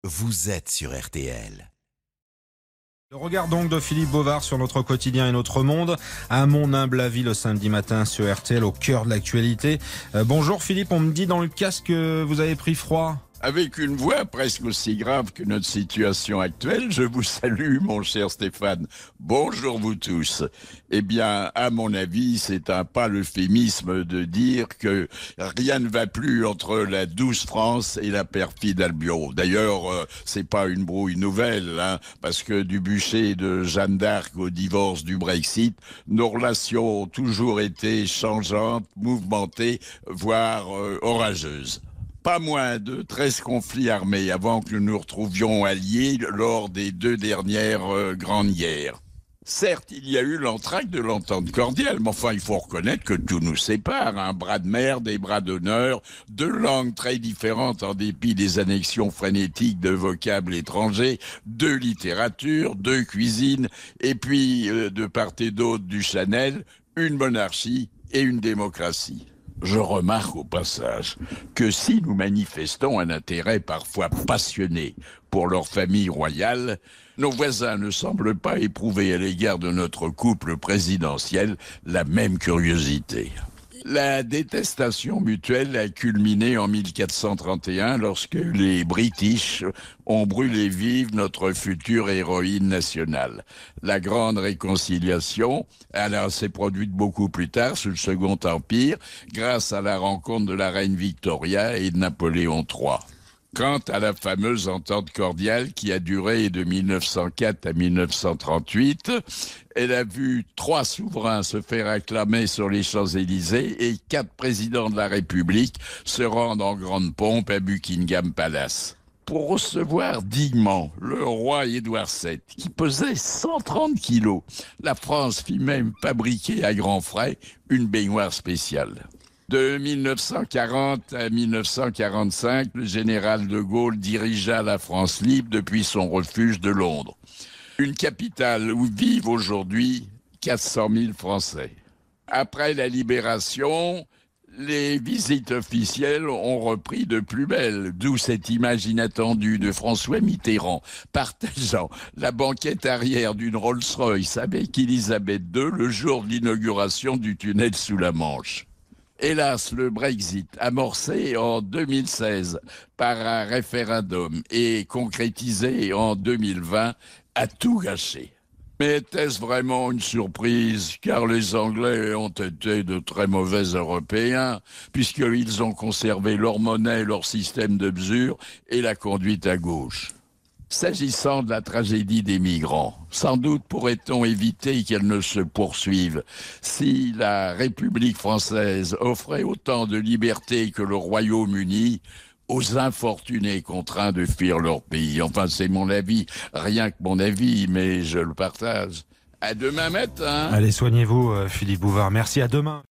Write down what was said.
vous êtes sur RTL. Le regard donc de Philippe Bovard sur notre quotidien et notre monde. À mon humble avis, le samedi matin sur RTL, au cœur de l'actualité. Bonjour Philippe, on me dit dans le casque que vous avez pris froid. Avec une voix presque aussi grave que notre situation actuelle, je vous salue, mon cher Stéphane. Bonjour vous tous. Eh bien, à mon avis, c'est un pas l'euphémisme de dire que rien ne va plus entre la douce France et la perfide Albion. D'ailleurs, c'est pas une brouille nouvelle, parce que du bûcher de Jeanne d'Arc au divorce du Brexit, nos relations ont toujours été changeantes, mouvementées, voire orageuses. Pas moins de 13 conflits armés avant que nous nous retrouvions alliés lors des 2 dernières grandes guerres. Certes, il y a eu l'entracte de l'entente cordiale, mais enfin, il faut reconnaître que tout nous sépare. Un bras de mer, des bras d'honneur, 2 langues très différentes en dépit des annexions frénétiques de vocables étrangers, 2 littératures, 2 cuisines, et puis, de part et d'autre du Chanel, une monarchie et une démocratie. Je remarque au passage que si nous manifestons un intérêt parfois passionné pour leur famille royale, nos voisins ne semblent pas éprouver à l'égard de notre couple présidentiel la même curiosité. La détestation mutuelle a culminé en 1431 lorsque les British ont brûlé vive notre future héroïne nationale. La grande réconciliation, elle s'est produite beaucoup plus tard, sous le Second Empire, grâce à la rencontre de la reine Victoria et de Napoléon III. Quant à la fameuse entente cordiale qui a duré de 1904 à 1938, elle a vu 3 souverains se faire acclamer sur les Champs-Élysées et 4 présidents de la République se rendre en grande pompe à Buckingham Palace pour recevoir dignement le roi Édouard VII, qui pesait 130 kilos. La France fit même fabriquer à grands frais une baignoire spéciale. De 1940 à 1945, le général de Gaulle dirigea la France libre depuis son refuge de Londres. Une capitale où vivent aujourd'hui 400 000 Français. Après la libération, les visites officielles ont repris de plus belle, d'où cette image inattendue de François Mitterrand partageant la banquette arrière d'une Rolls-Royce avec Elisabeth II le jour de l'inauguration du tunnel sous la Manche. Hélas, le Brexit, amorcé en 2016 par un référendum et concrétisé en 2020, a tout gâché. Mais était-ce vraiment une surprise? Car les Anglais ont été de très mauvais Européens, puisqu'ils ont conservé leur monnaie, leur système de mesure et la conduite à gauche. S'agissant de la tragédie des migrants, sans doute pourrait-on éviter qu'elle ne se poursuive si la République française offrait autant de liberté que le Royaume-Uni aux infortunés contraints de fuir leur pays. Enfin, c'est mon avis, rien que mon avis, mais je le partage. À demain matin. Allez, soignez-vous Philippe Bovard. Merci, à demain.